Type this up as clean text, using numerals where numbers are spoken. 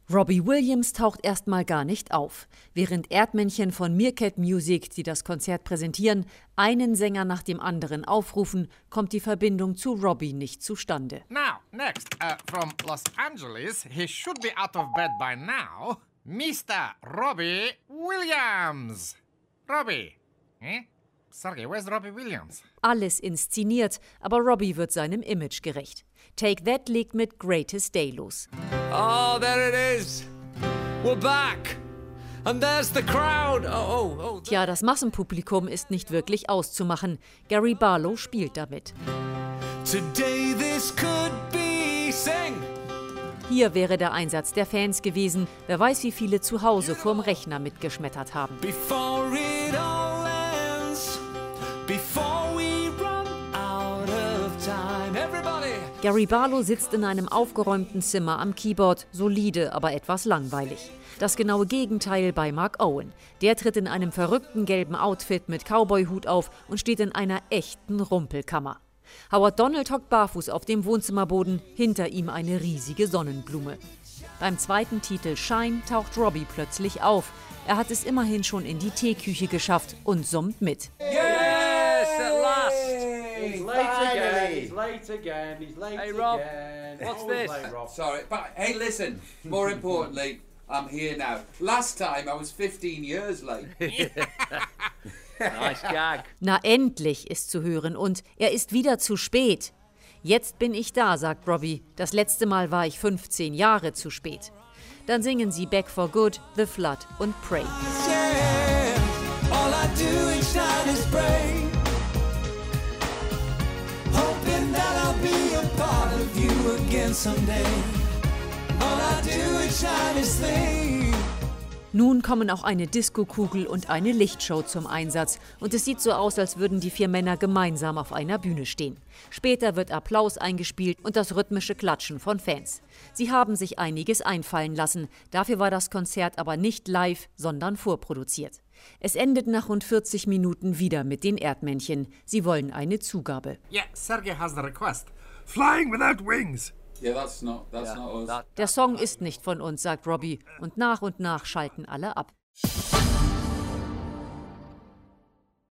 Robbie Williams taucht erstmal gar nicht auf. Während Erdmännchen von Meerkat Music, die das Konzert präsentieren, einen Sänger nach dem anderen aufrufen, kommt die Verbindung zu Robbie nicht zustande. Now, next, from Los Angeles, he should be out of bed by now, Mr. Robbie Williams. Robbie, Sergey, where's Robbie Williams? Alles inszeniert, aber Robbie wird seinem Image gerecht. Take That legt mit Greatest Day los. Oh, there it is. We're back. And there's the crowd. Oh. Tja, das Massenpublikum ist nicht wirklich auszumachen. Gary Barlow spielt damit. Today this could be sing. Hier wäre der Einsatz der Fans gewesen. Wer weiß, wie viele zu Hause vorm Rechner mitgeschmettert haben. Before it all ends. Before we run out of time. Everybody. Gary Barlow sitzt in einem aufgeräumten Zimmer am Keyboard, solide, aber etwas langweilig. Das genaue Gegenteil bei Mark Owen. Der tritt in einem verrückten gelben Outfit mit Cowboyhut auf und steht in einer echten Rumpelkammer. Howard Donald hockt barfuß auf dem Wohnzimmerboden, hinter ihm eine riesige Sonnenblume. Beim zweiten Titel Shine taucht Robbie plötzlich auf. Er hat es immerhin schon in die Teeküche geschafft und summt mit. Yes, at last. He's late again. Hey, Rob, what's this? Late, Rob. Sorry, but hey, listen, more importantly, I'm here now. Last time I was 15 years late. Nice gag. Na endlich ist zu hören und er ist wieder zu spät. Jetzt bin ich da, sagt Robbie. Das letzte Mal war ich 15 Jahre zu spät. Dann singen sie Back for Good, The Flood und Pray. Yeah, all I do each night is pray. Hoping that I'll be a part of you again someday. All I do each night is think. Nun kommen auch eine Diskokugel und eine Lichtshow zum Einsatz. Und es sieht so aus, als würden die 4 Männer gemeinsam auf einer Bühne stehen. Später wird Applaus eingespielt und das rhythmische Klatschen von Fans. Sie haben sich einiges einfallen lassen. Dafür war das Konzert aber nicht live, sondern vorproduziert. Es endet nach rund 40 Minuten wieder mit den Erdmännchen. Sie wollen eine Zugabe. Yeah, Sergey has the request. Flying without wings. Yeah, that's not us. Der Song ist nicht von uns, sagt Robbie. Und nach schalten alle ab.